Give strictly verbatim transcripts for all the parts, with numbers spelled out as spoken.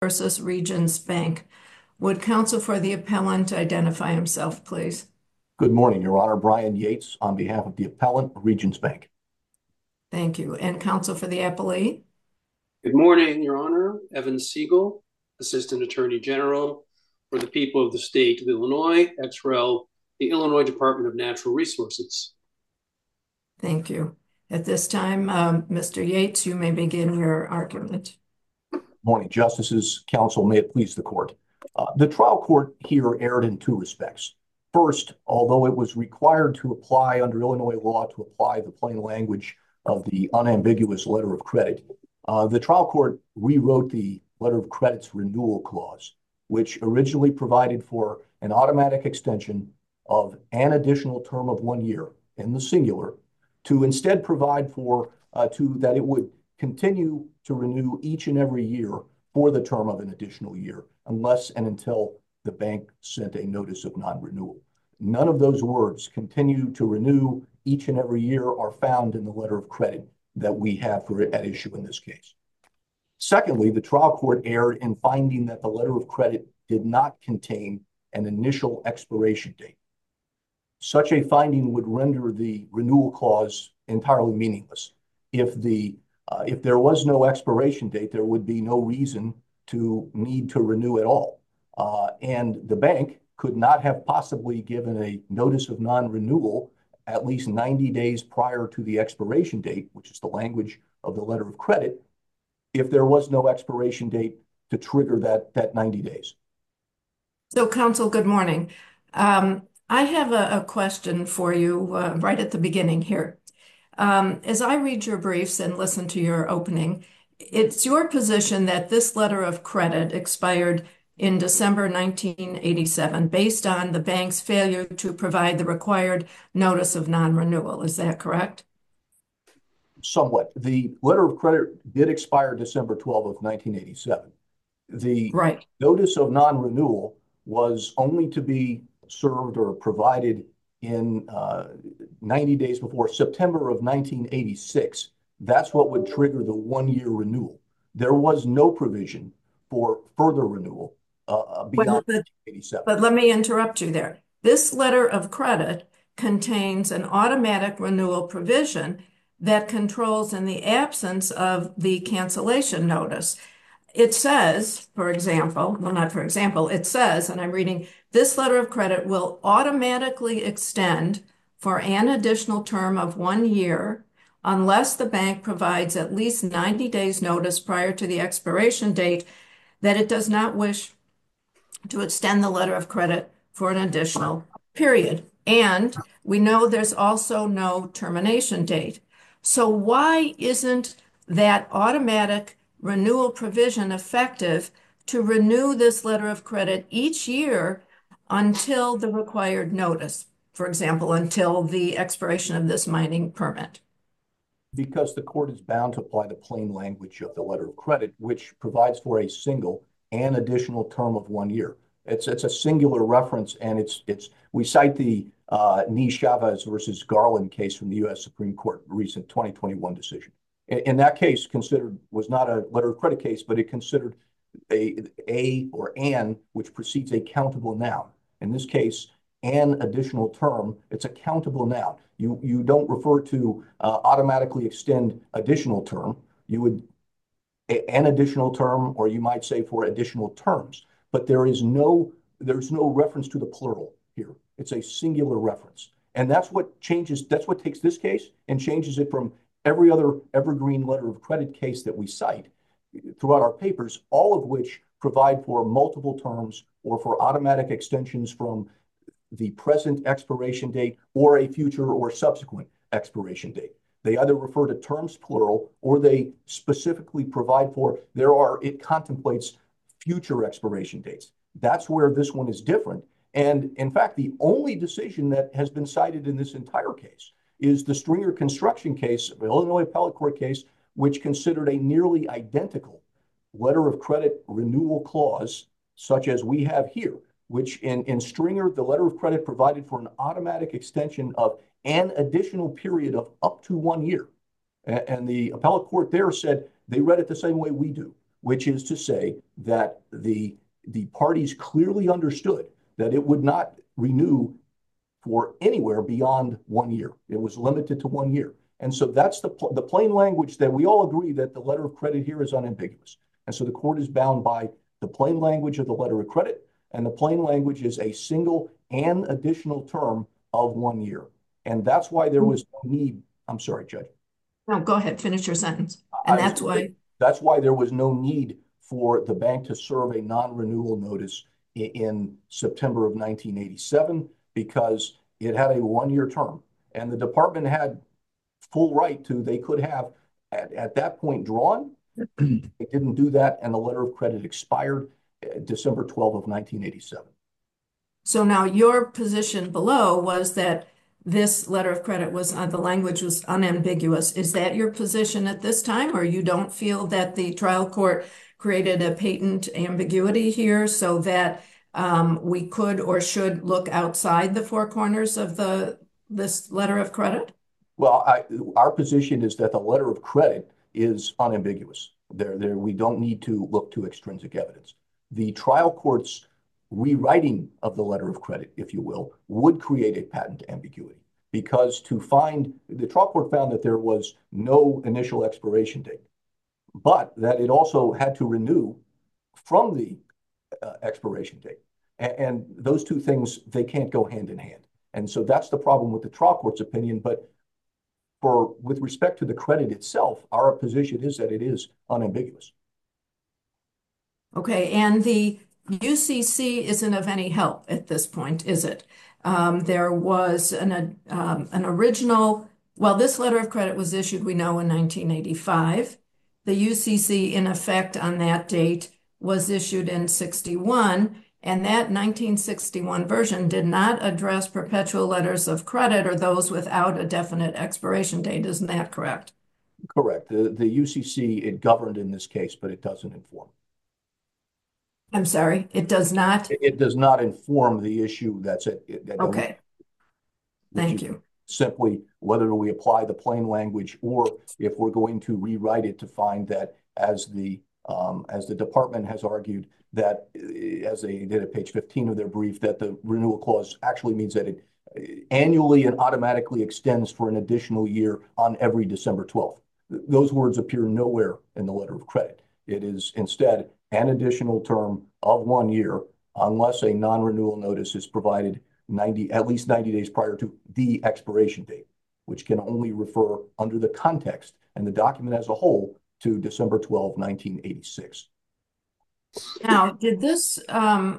versus Regions Bank. Would counsel for the appellant identify himself, please? Good morning, Your Honor. Brian Yates on behalf of the appellant, Regions Bank. Thank you. And counsel for the appellee? Good morning, Your Honor. Evan Siegel, Assistant Attorney General for the people of the state of Illinois, ex rel, the Illinois Department of Natural Resources. Thank you. At this time, um, Mister Yates, you may begin your argument. Morning, Justices, Counsel, may it please the court. Uh, the trial court here erred in two respects. First, although it was required to apply under Illinois law to apply the plain language of the unambiguous letter of credit, uh, the trial court rewrote the letter of credit's renewal clause, which originally provided for an automatic extension of an additional term of one year in the singular, to instead provide for uh, to that it would continue to renew each and every year for the term of an additional year, unless and until the bank sent a notice of non-renewal. None of those words, continue to renew each and every year, are found in the letter of credit that we have for at issue in this case. Secondly, the trial court erred in finding that the letter of credit did not contain an initial expiration date. Such a finding would render the renewal clause entirely meaningless. If the uh, if there was no expiration date, there would be no reason to need to renew at all. Uh, and the bank could not have possibly given a notice of non-renewal at least ninety days prior to the expiration date, which is the language of the letter of credit, if there was no expiration date to trigger that, that ninety days. So, counsel, good morning. Um, I have a, a question for you uh, right at the beginning here. Um, as I read your briefs and listen to your opening, it's your position that this letter of credit expired in December nineteen eighty-seven based on the bank's failure to provide the required notice of non-renewal. Is that correct? Somewhat. The letter of credit did expire December twelfth of nineteen eighty-seven. The Right. notice of non-renewal was only to be served or provided in uh, ninety days before September of nineteen eighty-six. That's what would trigger the one-year renewal. There was no provision for further renewal uh, beyond Well, but, nineteen eighty-seven. but let me interrupt you there. This letter of credit contains an automatic renewal provision that controls in the absence of the cancellation notice. It says, for example, well, not for example, it says, and I'm reading, this letter of credit will automatically extend for an additional term of one year unless the bank provides at least ninety days notice prior to the expiration date that it does not wish to extend the letter of credit for an additional period. And we know there's also no termination date. So why isn't that automatic renewal provision effective to renew this letter of credit each year until the required notice? For example, until the expiration of this mining permit. Because the court is bound to apply the plain language of the letter of credit, which provides for a single and additional term of one year. It's it's a singular reference, and it's it's we cite the uh, Nee Chavez versus Garland case from the U S Supreme Court, recent twenty twenty-one decision. In, in that case, considered was not a letter of credit case, but it considered a a or an, which precedes a countable noun. In this case, an additional term, it's a countable noun. You you don't refer to uh, automatically extend additional term. You would a, an additional term, or you might say for additional terms. But there is no there's no reference to the plural here. It's a singular reference, and that's what changes. That's what takes this case and changes it from every other evergreen letter of credit case that we cite throughout our papers, all of which provide for multiple terms or for automatic extensions from the present expiration date or a future or subsequent expiration date. They either refer to terms plural or they specifically provide for there are it contemplates future expiration dates. That's where this one is different. And in fact, the only decision that has been cited in this entire case is the Stringer construction case, Illinois appellate court case, which considered a nearly identical letter of credit renewal clause, such as we have here, which in, in Stringer, the letter of credit provided for an automatic extension of an additional period of up to one year. And, and the appellate court there said they read it the same way we do, which is to say that the, the parties clearly understood that it would not renew for anywhere beyond one year. It was limited to one year. And so that's the, the plain language that we all agree that the letter of credit here is unambiguous. And so the court is bound by the plain language of the letter of credit, and the plain language is a single and additional term of one year. And that's why there was no need. I'm sorry, Judge. No, go ahead, finish your sentence. And I that's was, why. That's why there was no need for the bank to serve a non-renewal notice in, in September of nineteen eighty-seven, because it had a one-year term. And the department had full right to, they could have at, at that point drawn. They didn't do that, and the letter of credit expired uh, December twelfth of nineteen eighty-seven. So now your position below was that this letter of credit was, uh, the language was unambiguous. Is that your position at this time, or you don't feel that the trial court created a patent ambiguity here so that um, we could or should look outside the four corners of the this letter of credit? Well, I, our position is that the letter of credit is unambiguous. There, there, we don't need to look to extrinsic evidence. The trial court's rewriting of the letter of credit, if you will, would create a patent ambiguity, because to find, the trial court found that there was no initial expiration date, but that it also had to renew from the uh, expiration date. And, and those two things, they can't go hand in hand. And so that's the problem with the trial court's opinion. But for, with respect to the credit itself, our position is that it is unambiguous. Okay, and the U C C isn't of any help at this point, is it? Um, there was an, um, an original, well, this letter of credit was issued, we know, in nineteen eighty-five. The U C C, in effect, on that date was issued in sixty-one, and that nineteen sixty-one version did not address perpetual letters of credit or those without a definite expiration date. Isn't that correct? Correct. The, the U C C, it governed in this case, but it doesn't inform. I'm sorry, it does not? It, it does not inform the issue that's at. That okay. Thank you. Simply whether we apply the plain language or if we're going to rewrite it to find that, as the um, as the department has argued, that as they did at page fifteen of their brief, that the renewal clause actually means that it annually and automatically extends for an additional year on every December twelfth. Those words appear nowhere in the letter of credit. It is instead an additional term of one year unless a non-renewal notice is provided ninety at least ninety days prior to the expiration date, which can only refer under the context and the document as a whole to December twelfth, nineteen eighty-six. Now, did this um,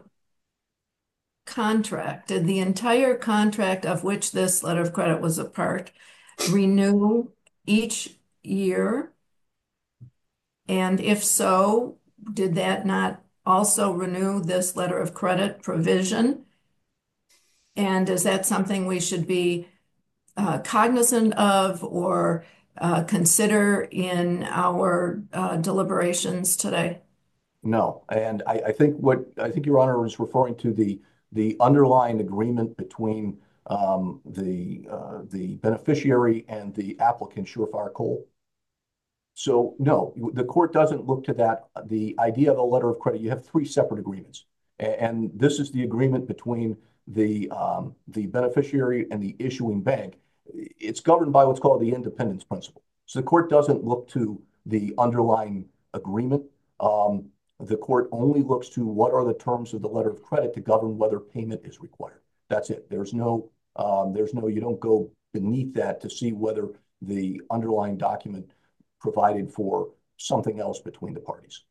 contract, did the entire contract of which this letter of credit was a part, renew each year? And if so, did that not also renew this letter of credit provision? And is that something we should be uh, cognizant of or uh, consider in our uh, deliberations today? No, and I, I think what I think Your Honor is referring to the the underlying agreement between um, the uh, the beneficiary and the applicant, Surefire Coal. So no, the court doesn't look to that. The idea of a letter of credit, you have three separate agreements, and this is the agreement between the um, the beneficiary and the issuing bank. It's governed by what's called the independence principle. So the court doesn't look to the underlying agreement. Um, the court only looks to what are the terms of the letter of credit to govern whether payment is required. That's it. There's no, um, there's no, you don't go beneath that to see whether the underlying document provided for something else between the parties.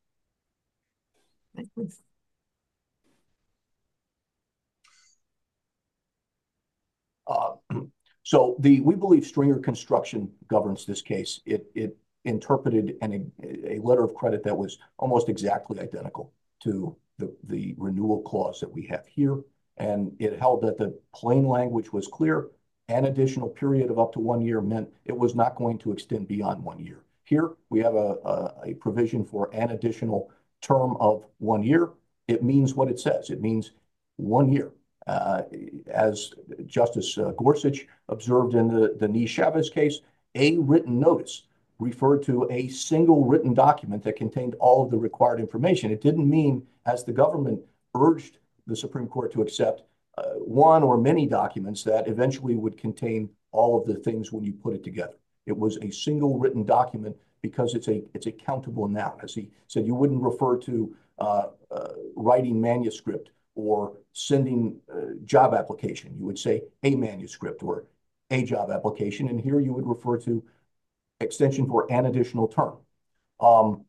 Uh, so the we believe Stringer Construction governs this case. It it interpreted an, a letter of credit that was almost exactly identical to the, the renewal clause that we have here. And it held that the plain language was clear. An additional period of up to one year meant it was not going to extend beyond one year. Here, we have a, a, a provision for an additional term of one year. It means what it says. It means one year. Uh, as Justice uh, Gorsuch observed in the, the Nee Chavez case, a written notice referred to a single written document that contained all of the required information. It didn't mean, as the government urged the Supreme Court to accept, uh, one or many documents that eventually would contain all of the things when you put it together. It was a single written document because it's a it's a countable noun. As he said, you wouldn't refer to uh, uh, writing manuscript or sending a job application. You would say a manuscript or a job application, and here you would refer to extension for an additional term. Um,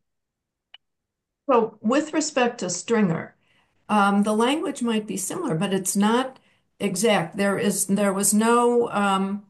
So with respect to Stringer, um, the language might be similar, but it's not exact. There is there was no um,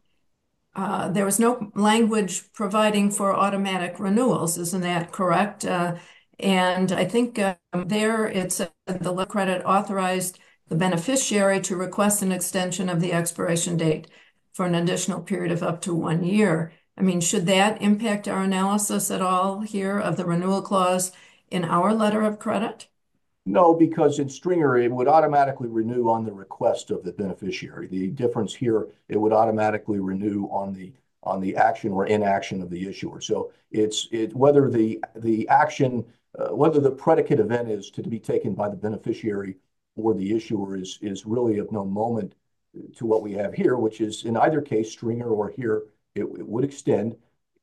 uh, there was no language providing for automatic renewals. Isn't that correct? Uh, and I think um, there it's uh, the letter of credit authorized the beneficiary to request an extension of the expiration date for an additional period of up to one year. I mean, should that impact our analysis at all here of the renewal clause in our letter of credit? No, because in Stringer, it would automatically renew on the request of the beneficiary. The difference here, it would automatically renew on the on the action or inaction of the issuer. So it's it whether the the action, uh, whether the predicate event is to be taken by the beneficiary or the issuer is is really of no moment to what we have here, which is in either case, Stringer or here, it, it would extend.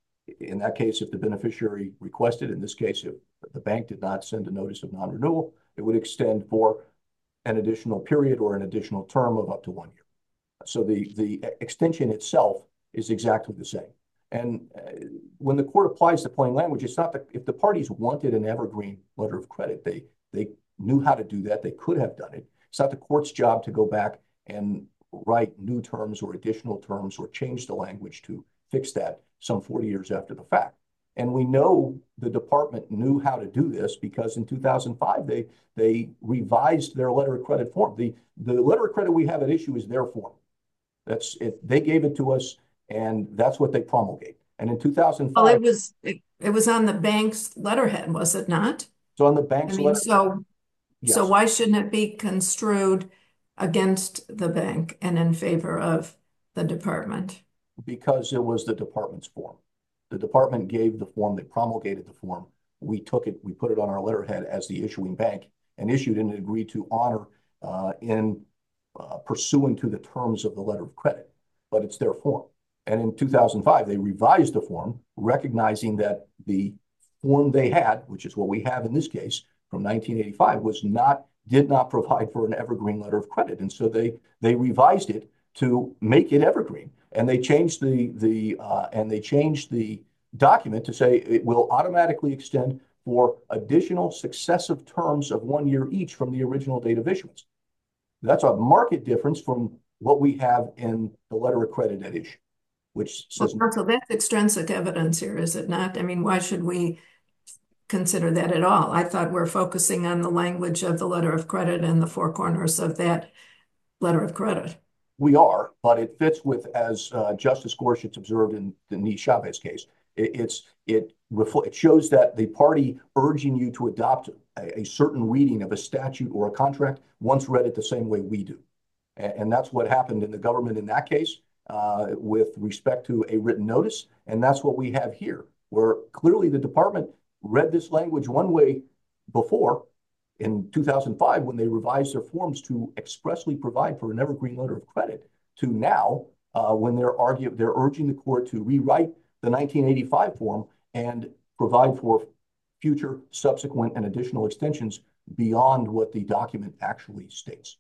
In that case, if the beneficiary requested, in this case, if the bank did not send a notice of non-renewal, it would extend for an additional period or an additional term of up to one year. So the, the extension itself is exactly the same. And uh, when the court applies the plain language, it's not that if the parties wanted an evergreen letter of credit, they, they knew how to do that. They could have done it. It's not the court's job to go back and write new terms or additional terms or change the language to fix that some forty years after the fact. And we know the department knew how to do this because in two thousand five, they, they revised their letter of credit form. The, the letter of credit we have at issue is their form. That's it. They gave it to us, and that's what they promulgate. And in two thousand five, Well, it was it, it was on the bank's letterhead, was it not? so on the bank's I mean, letter, so yes. so why shouldn't it be construed against the bank and in favor of the department? Because it was the department's form. The department gave the form, they promulgated the form. We took it, we put it on our letterhead as the issuing bank and issued and agreed to honor uh, in uh, pursuant to the terms of the letter of credit. But it's their form. And in two thousand five, they revised the form, recognizing that the form they had, which is what we have in this case from nineteen eighty-five, was not, did not provide for an evergreen letter of credit. And so they, they revised it to make it evergreen. And they changed the the uh, and they changed the document to say it will automatically extend for additional successive terms of one year each from the original date of issuance. That's a marked difference from what we have in the letter of credit at issue, which says. Well, so that's extrinsic evidence here, is it not? I mean, why should we consider that at all? I thought we're focusing on the language of the letter of credit and the four corners of that letter of credit. We are, but it fits with, as uh, Justice Gorsuch observed in the Nee Chavez case, it, it's it refl- it shows that the party urging you to adopt a, a certain reading of a statute or a contract once read it the same way we do, and, and that's what happened in the government in that case uh, with respect to a written notice, and that's what we have here, where clearly the department read this language one way before. In two thousand five, when they revised their forms to expressly provide for an evergreen letter of credit, to now, uh, when they're arguing, they're urging the court to rewrite the nineteen eighty-five form and provide for future, subsequent, and additional extensions beyond what the document actually states.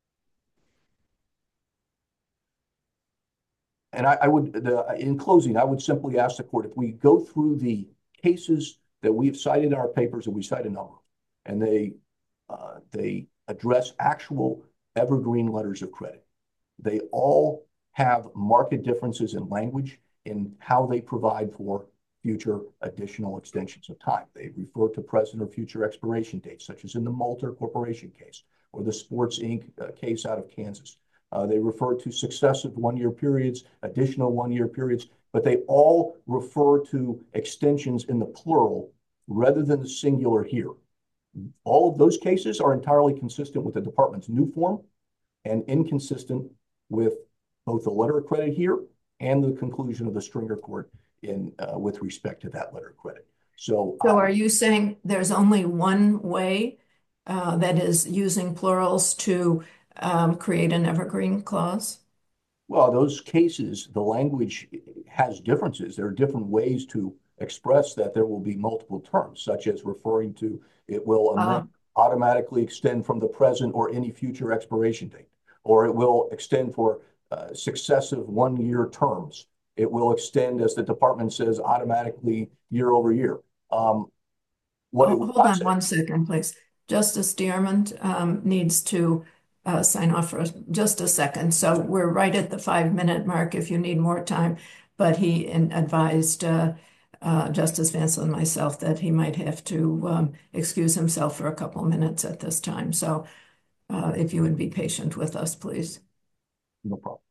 And I, I would, the, in closing, I would simply ask the court, if we go through the cases that we've cited in our papers, and we cite a number, and they Uh, they address actual evergreen letters of credit. They all have marked differences in language in how they provide for future additional extensions of time. They refer to present or future expiration dates, such as in the Moulter Corporation case or the Sports Incorporated uh, case out of Kansas. Uh, they refer to successive one-year periods, additional one-year periods, but they all refer to extensions in the plural rather than the singular here. All of those cases are entirely consistent with the department's new form and inconsistent with both the letter of credit here and the conclusion of the Stringer court in uh, with respect to that letter of credit. So, So I, are you saying there's only one way, uh, that is using plurals to um, create an evergreen clause? well, those cases, the language has differences. There are different ways to express that there will be multiple terms, such as referring to it will amend, Uh, automatically extend from the present or any future expiration date, or it will extend for uh, successive one-year terms. It will extend, as the department says, automatically year over year. Um, what it oh, would hold not on say. one second, please. Justice Dearmond um, needs to uh, sign off for just a second. So we're right at the five minute mark if you need more time. But he advised uh, uh, Justice Vancil and myself that he might have to um, excuse himself for a couple minutes at this time. So uh, if you would be patient with us, please. No problem.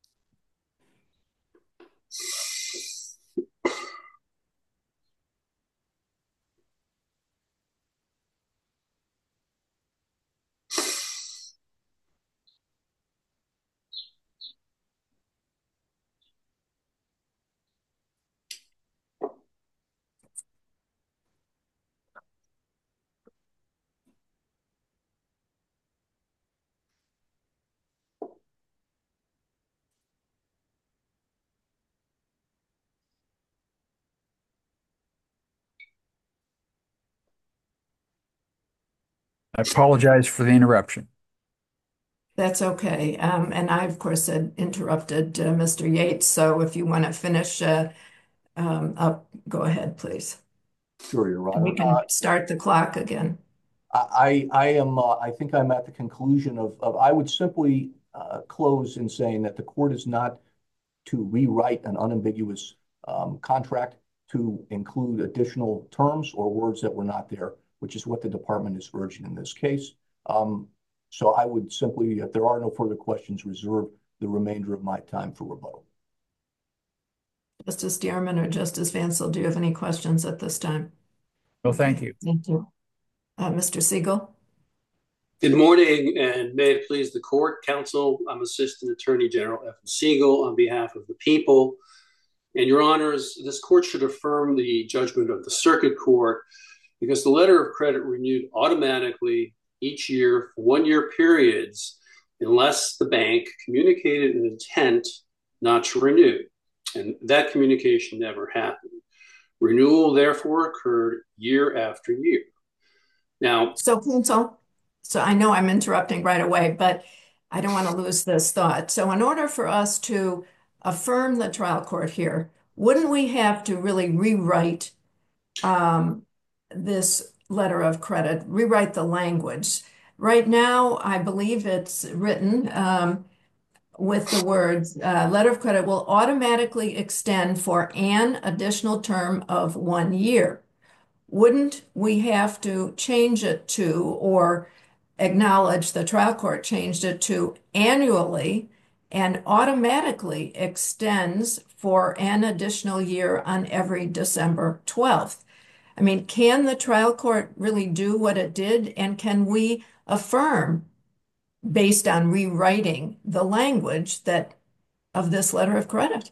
I apologize for the interruption. That's okay. Um, and I, of course, had interrupted uh, Mister Yates. So if you want to finish uh, um, up, go ahead, please. Sure, Your And we Honor. can Uh, start the clock again. I, I am, uh, I think I'm at the conclusion of, of I would simply uh, close in saying that the court is not to rewrite an unambiguous um, contract to include additional terms or words that were not there, which is what the department is urging in this case. Um, so I would simply, if there are no further questions, reserve the remainder of my time for rebuttal. Justice Dearman or Justice Vancil, do you have any questions at this time? Well, thank you. Thank you. Uh, Mister Siegel? Good morning, and may it please the court, counsel. I'm Assistant Attorney General Evan Siegel on behalf of the people. And Your Honors, this court should affirm the judgment of the Circuit Court because the letter of credit renewed automatically each year for one-year periods unless the bank communicated an intent not to renew. And that communication never happened. Renewal, therefore, occurred year after year. Now, So, counsel, so I know I'm interrupting right away, but I don't want to lose this thought. So in order for us to affirm the trial court here, wouldn't we have to really rewrite um, this letter of credit, rewrite the language? Right now, I believe it's written um, with the words, uh, letter of credit will automatically extend for an additional term of one year. Wouldn't we have to change it to, or acknowledge the trial court changed it to annually and automatically extends for an additional year on every December twelfth? I mean, can the trial court really do what it did? And can we affirm based on rewriting the language that of this letter of credit?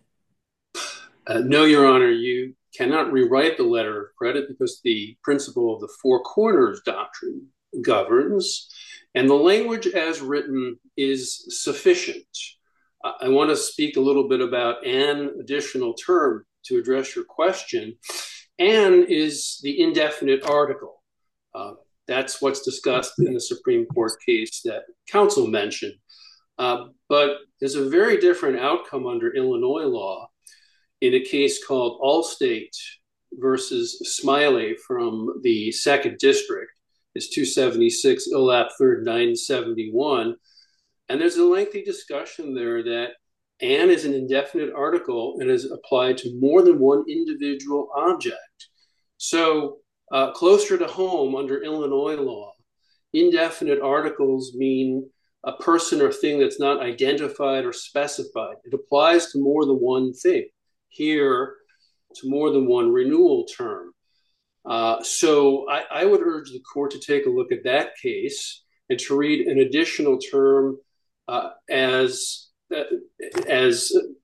uh, no, Your Honor, you cannot rewrite the letter of credit because the principle of the four corners doctrine governs, and the language as written is sufficient. Uh, I want to speak a little bit about an additional term to address your question. An is the indefinite article. Uh, that's what's discussed in the Supreme Court case that counsel mentioned. Uh, but there's a very different outcome under Illinois law in a case called Allstate versus Smiley from the second district. It's two seventy-six Illap third nine seventy-one. And there's a lengthy discussion there that an is an indefinite article and is applied to more than one individual object. So uh, closer to home under Illinois law, indefinite articles mean a person or thing that's not identified or specified. It applies to more than one thing. Here, to more than one renewal term. Uh, so I, I would urge the court to take a look at that case and to read an additional term uh, as uh, as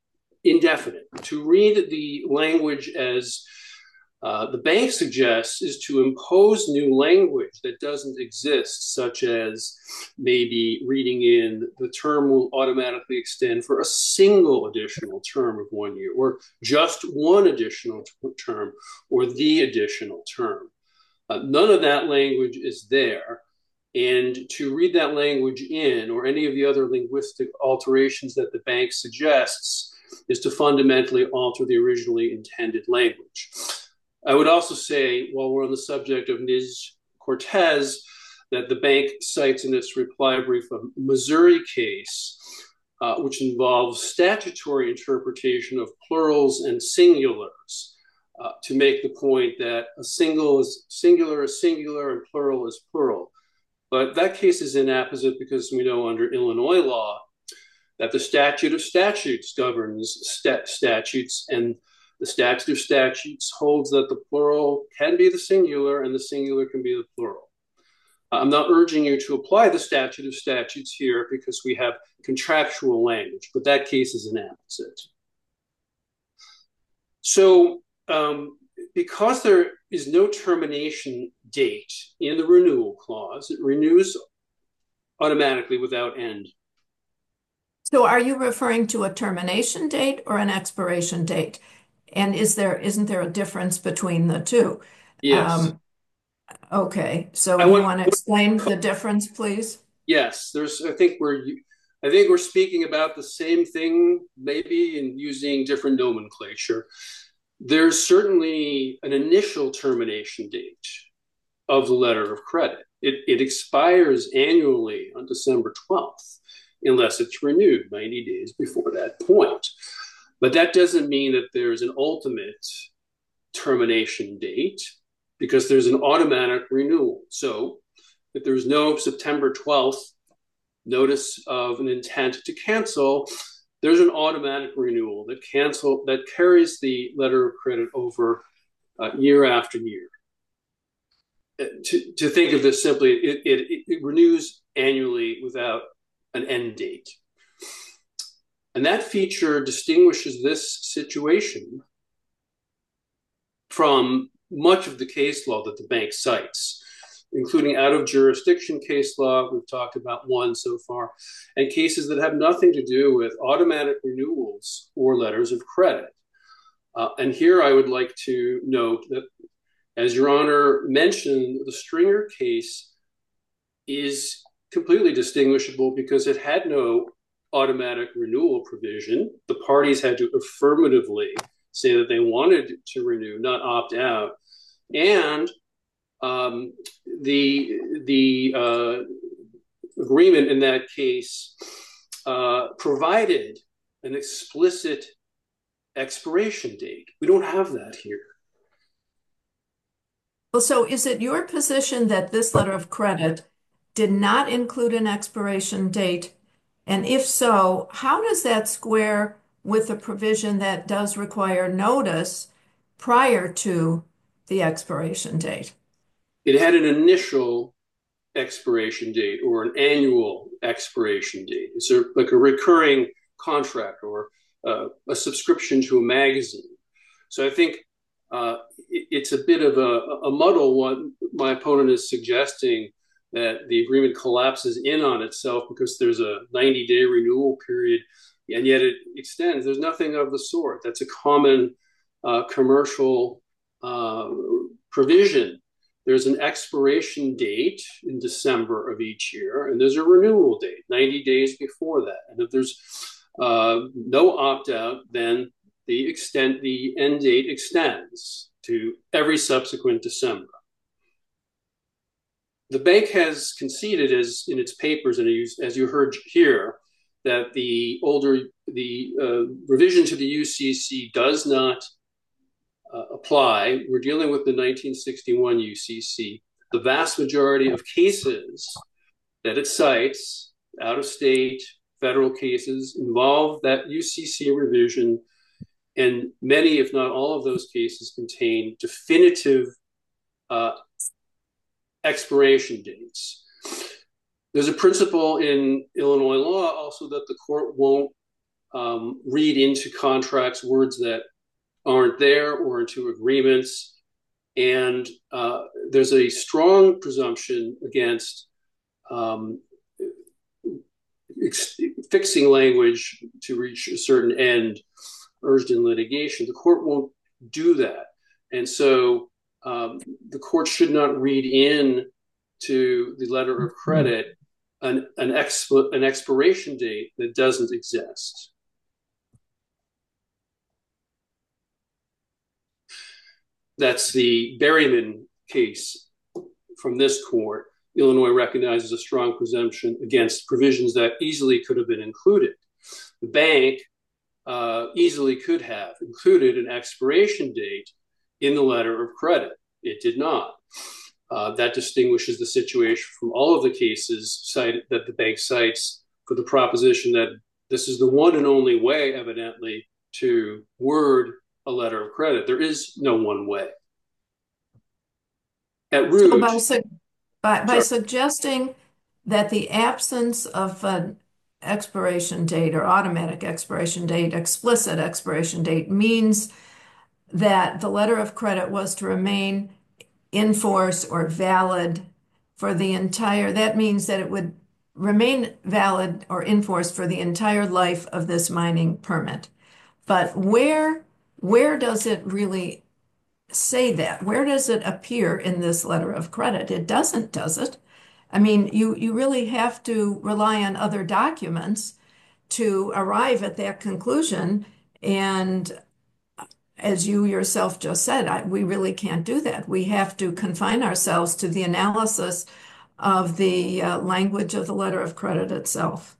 indefinite. To read the language as uh, the bank suggests is to impose new language that doesn't exist, such as maybe reading in the term will automatically extend for a single additional term of one year, or just one additional t- term, or the additional term. Uh, none of that language is there. And to read that language in, or any of the other linguistic alterations that the bank suggests, is to fundamentally alter the originally intended language. I would also say, while we're on the subject of Niz-Cortez, that the bank cites in its reply brief a Missouri case, uh, which involves statutory interpretation of plurals and singulars, uh, to make the point that a single is singular is singular and plural is plural. But that case is inapposite because we know under Illinois law that the statute of statutes governs stat- statutes, and the statute of statutes holds that the plural can be the singular and the singular can be the plural. I'm not urging you to apply the statute of statutes here because we have contractual language, but that case is inapposite. So um, because there is no termination date in the renewal clause, it renews automatically without end. So are you referring to a termination date or an expiration date? And is there, isn't there a difference between the two? Yes. Um, okay, so I you want- want to explain the difference, please? Yes, there's. I think we're. I think we're speaking about the same thing, maybe, and using different nomenclature. There's certainly an initial termination date of the letter of credit. It, it expires annually on December twelfth, unless it's renewed ninety days before that point. But that doesn't mean that there's an ultimate termination date, because there's an automatic renewal. So if there's no September twelfth notice of an intent to cancel, there's an automatic renewal that cancel that carries the letter of credit over uh, year after year. To, to think of this simply, it, it, it renews annually without an end date. And that feature distinguishes this situation from much of the case law that the bank cites, including out-of-jurisdiction case law. We've talked about one so far, and cases that have nothing to do with automatic renewals or letters of credit. Uh, and here I would like to note that, as Your Honor mentioned, the Stringer case is completely distinguishable because it had no automatic renewal provision. The parties had to affirmatively say that they wanted to renew, not opt out. And um, the, the uh, agreement in that case uh, provided an explicit expiration date. We don't have that here. Well, so is it your position that this letter of credit did not include an expiration date? And if so, how does that square with the provision that does require notice prior to the expiration date? It had an initial expiration date or an annual expiration date. It's a, like a recurring contract or uh, a subscription to a magazine. So I think uh, it, it's a bit of a, a muddle. What my opponent is suggesting, that the agreement collapses in on itself because there's a ninety-day renewal period, and yet it extends. There's nothing of the sort. That's a common uh, commercial uh, provision. There's an expiration date in December of each year, and there's a renewal date ninety days before that. And if there's uh, no opt-out, then the extent, the end date extends to every subsequent December. The bank has conceded, as in its papers, and as you heard here, that the older, the uh, revision to the U C C does not uh, apply. We're dealing with the nineteen sixty-one U C C. The vast majority of cases that it cites, out-of-state, federal cases, involve that U C C revision, and many, if not all of those cases, contain definitive uh, expiration dates. There's a principle in Illinois law also that the court won't um, read into contracts words that aren't there or into agreements. And uh, there's a strong presumption against um, ex- fixing language to reach a certain end urged in litigation. The court won't do that. And so um, the court should not read in to the letter of credit an, an, exp- an expiration date that doesn't exist. That's the Berryman case from this court. Illinois recognizes a strong presumption against provisions that easily could have been included. The bank uh, easily could have included an expiration date in the letter of credit. It did not. Uh, that distinguishes the situation from all of the cases cited that the bank cites for the proposition that this is the one and only way, evidently, to word a letter of credit. There is no one way. At root, so by, su- by, by suggesting that the absence of an expiration date or automatic expiration date, explicit expiration date, means that the letter of credit was to remain in force or valid for the entire, that means that it would remain valid or in force for the entire life of this mining permit. But where, where does it really say that? Where does it appear in this letter of credit? It doesn't, does it? I mean, you, you really have to rely on other documents to arrive at that conclusion. And as you yourself just said, I, we really can't do that. We have to confine ourselves to the analysis of the uh, language of the letter of credit itself.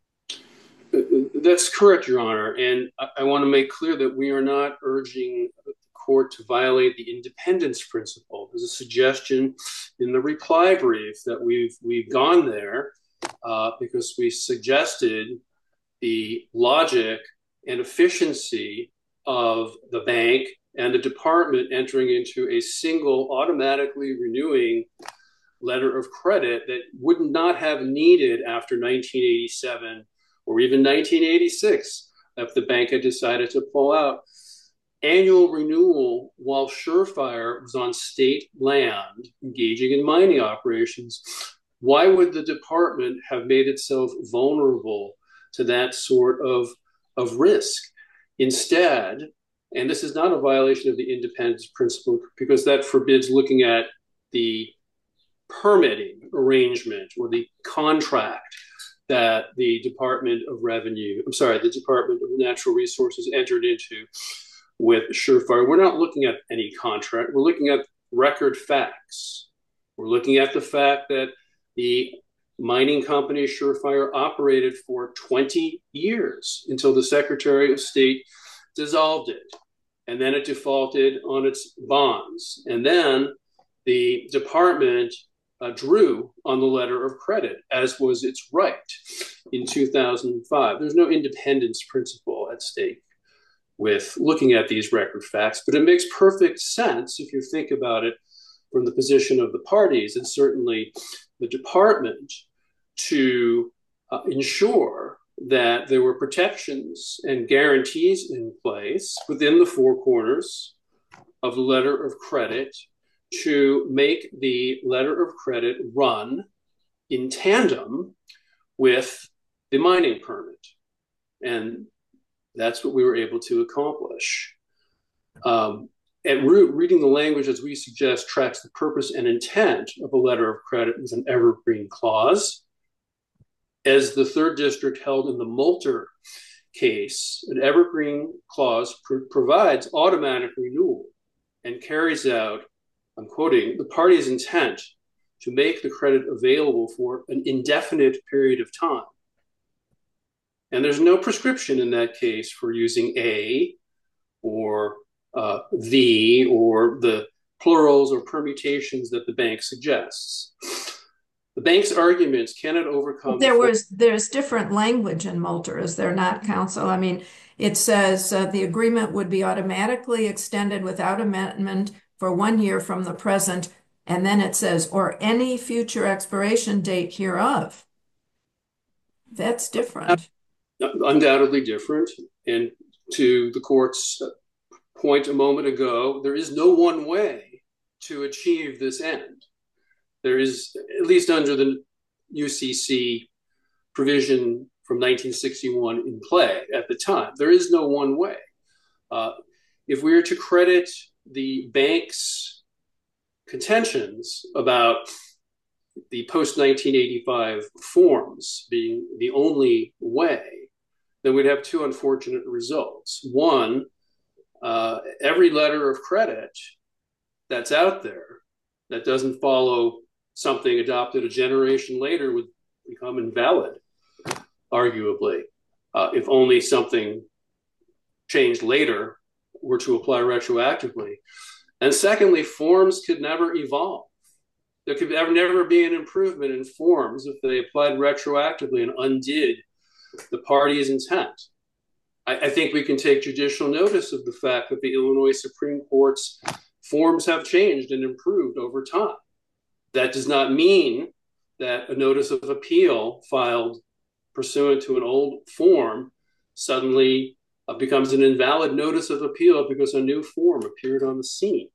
That's correct, Your Honor. And I, I want to make clear that we are not urging the court to violate the independence principle. There's a suggestion in the reply brief that we've we've gone there uh, because we suggested the logic and efficiency of the bank and the department entering into a single automatically renewing letter of credit that would not have needed after nineteen eighty-seven or even nineteen eighty-six if the bank had decided to pull out. Annual renewal while Surefire was on state land engaging in mining operations. Why would the department have made itself vulnerable to that sort of, of risk? Instead, and this is not a violation of the independence principle because that forbids looking at the permitting arrangement or the contract that the Department of Revenue, I'm sorry, the Department of Natural Resources entered into with Surefire. We're not looking at any contract. We're looking at record facts. We're looking at the fact that the mining company Surefire operated for twenty years until the Secretary of State dissolved it. And then it defaulted on its bonds. And then the department uh, drew on the letter of credit, as was its right in two thousand five. There's no independence principle at stake with looking at these record facts, but it makes perfect sense if you think about it from the position of the parties and certainly the department to uh, ensure that there were protections and guarantees in place within the four corners of the letter of credit to make the letter of credit run in tandem with the mining permit. And that's what we were able to accomplish. Um, at root, reading the language as we suggest tracks the purpose and intent of a letter of credit with an evergreen clause. As the third district held in the Moulter case, an evergreen clause pr- provides automatic renewal and carries out, I'm quoting, the party's intent to make the credit available for an indefinite period of time. And there's no prescription in that case for using a or uh, the or the plurals or permutations that the bank suggests. The bank's arguments cannot overcome. There was there's different language in Moulter, is there not, counsel? I mean, it says uh, the agreement would be automatically extended without amendment for one year from the present, and then it says or any future expiration date hereof. That's different. undoubtedly different. And to the court's point a moment ago, there is no one way to achieve this end. There is, at least under the U C C provision from nineteen sixty-one in play at the time, there is no one way. Uh, if we were to credit the bank's contentions about the post nineteen eighty-five forms being the only way, then we'd have two unfortunate results. One, uh, every letter of credit that's out there that doesn't follow something adopted a generation later would become invalid, arguably, uh, if only something changed later were to apply retroactively. And secondly, forms could never evolve. There could ever, never be an improvement in forms if they applied retroactively and undid the party's intent. I, I think we can take judicial notice of the fact that the Illinois Supreme Court's forms have changed and improved over time. That does not mean that a notice of appeal filed pursuant to an old form suddenly uh, becomes an invalid notice of appeal because a new form appeared on the scene.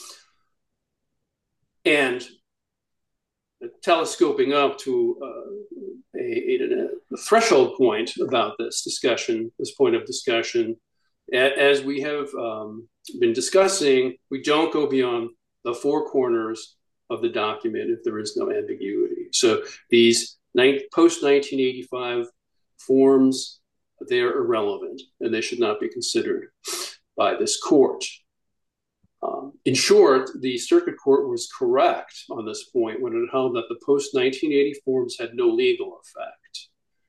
And telescoping up to uh, a, a, a threshold point about this discussion, this point of discussion, as we have um, been discussing, we don't go beyond the four corners of the document if there is no ambiguity. So these post nineteen eighty-five forms, they're irrelevant and they should not be considered by this court. Um, in short, the circuit court was correct on this point when it held that the post nineteen eighty forms had no legal effect.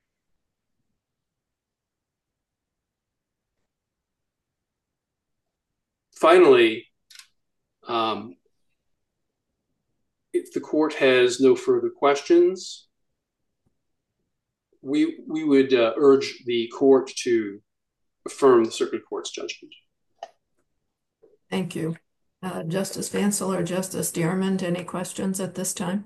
Finally, um, if the court has no further questions, we, we would uh, urge the court to affirm the circuit court's judgment. Thank you. Uh, Justice Vancil or Justice Dearmond, any questions at this time?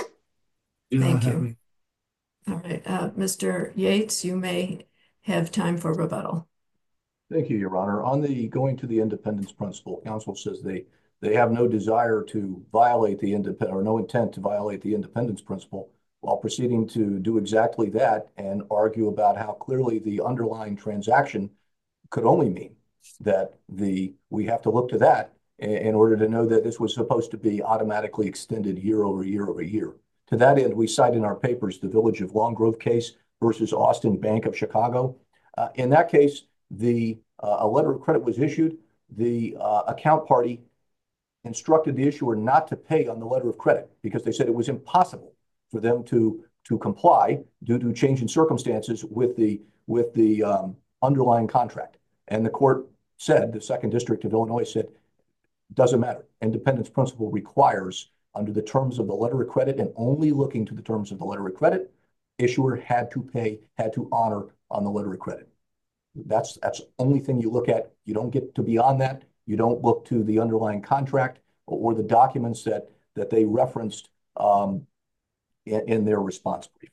Thank you. All right. Uh, Mister Yates, you may have time for rebuttal. Thank you, Your Honor. On the going to the independence principle, counsel says they they have no desire to violate the independent or no intent to violate the independence principle while proceeding to do exactly that and argue about how clearly the underlying transaction could only mean that the we have to look to that in order to know that this was supposed to be automatically extended year over year over year. To that end, we cite in our papers the Village of Long Grove case versus Austin Bank of Chicago. Uh, in that case, the uh, a letter of credit was issued. The uh, account party instructed the issuer not to pay on the letter of credit because they said it was impossible for them to to comply due to change in circumstances with the with the um, underlying contract. And the court said, the Second District of Illinois said, doesn't matter. Independence principle requires, under the terms of the letter of credit and only looking to the terms of the letter of credit, issuer had to pay, had to honor on the letter of credit. That's that's the only thing you look at. You don't get to beyond that. You don't look to the underlying contract or, or the documents that that they referenced um, in, in their response brief.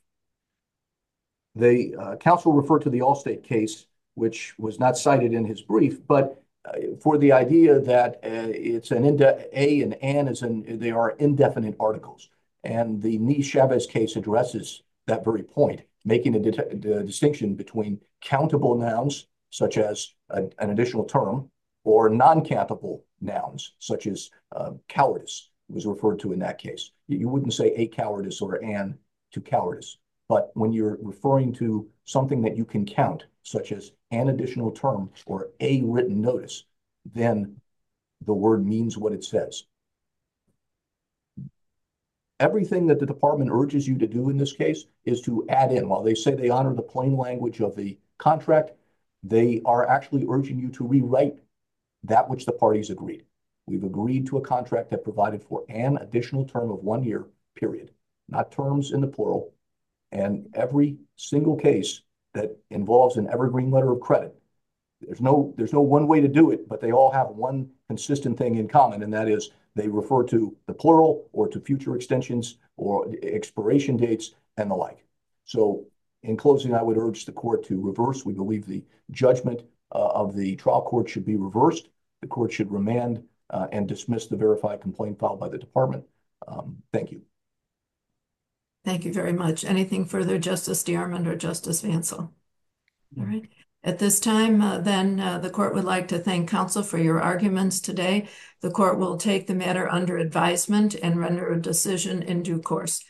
The uh, counsel referred to the Allstate case, which was not cited in his brief, but uh, for the idea that uh, it's an inde- a and an is an they are indefinite articles, and the Nice-Chavez case addresses that very point, making a, a distinction between countable nouns, such as a, an additional term, or non-countable nouns, such as uh, cowardice was referred to in that case. You, you wouldn't say a cowardice or an to cowardice, but when you're referring to something that you can count, such as an additional term or a written notice, then the word means what it says. Everything that the department urges you to do in this case is to add in. While they say they honor the plain language of the contract, they are actually urging you to rewrite that which the parties agreed. We've agreed to a contract that provided for an additional term of one year, period, not terms in the plural. And every single case that involves an evergreen letter of credit, there's no, there's no one way to do it, but they all have one consistent thing in common, and that is they refer to the plural or to future extensions or expiration dates and the like. So In closing, I would urge the court to reverse. We believe the judgment uh, of the trial court should be reversed. The court should remand uh, and dismiss the verified complaint filed by the department. Um, thank you. Thank you very much. Anything further, Justice DeArmond or Justice Vancel? All right. At this time, uh, then, uh, the court would like to thank counsel for your arguments today. The court will take the matter under advisement and render a decision in due course.